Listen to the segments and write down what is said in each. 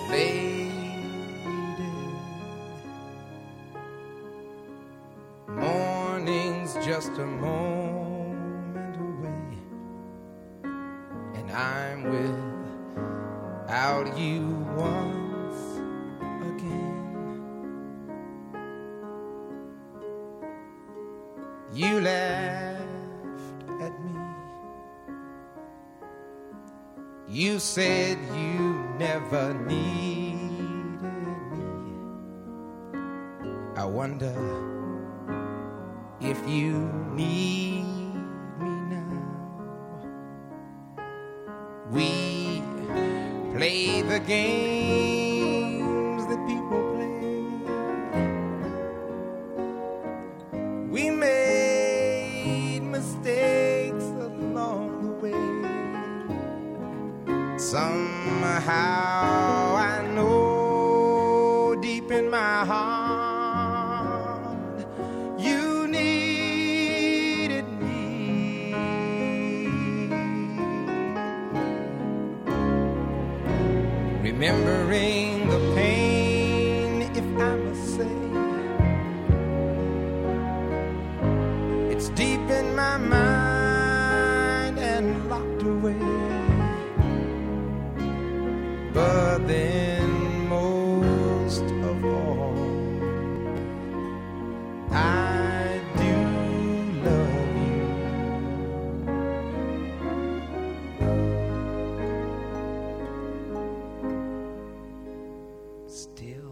Lady, morning's just a moment away, and I'm without you once again. You laughed at me. You said you never needed me. I wonder if you need me now. We play the games that people play. We made mistakes along the way. Somehow I know deep in my heart you needed me. Remembering the pain, if I must say, it's deep in my mind and locked away. But then most of all, I do love you. Still.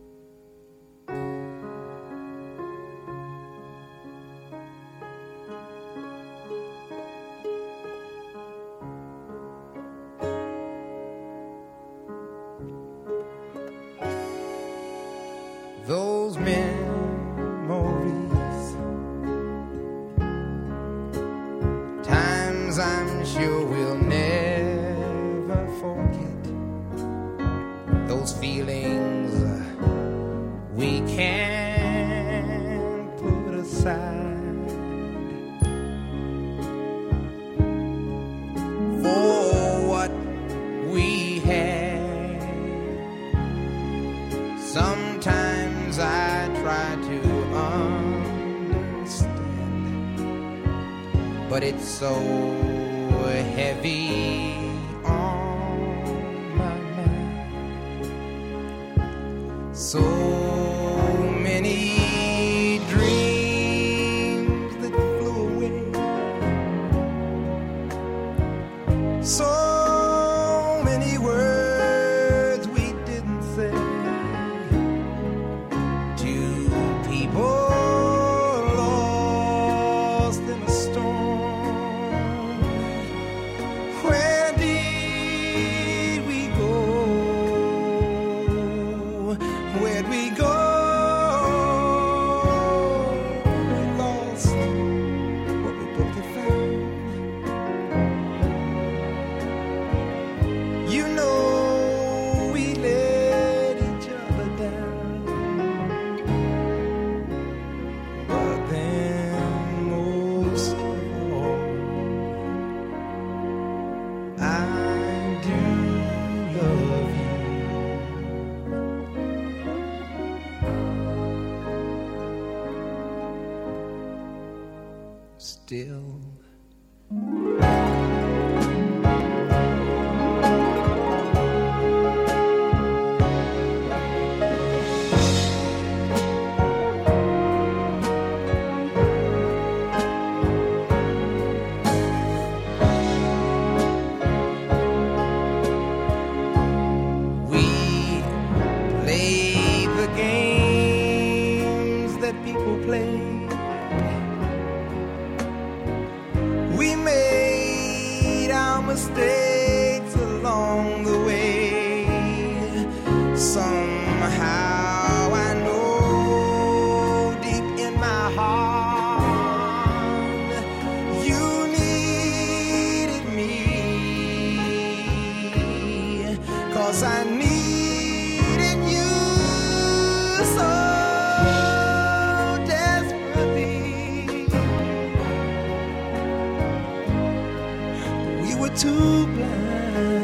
Those memories, times I'm sure we'll never forget. Those feelings we can't put aside. For what we had, sometimes I try to understand, but it's so heavy on my mind. So many dreams that flew away, so many words we didn't say. Where'd we go? We lost what we both had found. You know we let each other down. But then most of all, I do love you. Still. We play the games that people play. We made our mistakes along the way. Somehow I know deep in my heart you needed me. 'Cause I needed you so desperately. We were too blind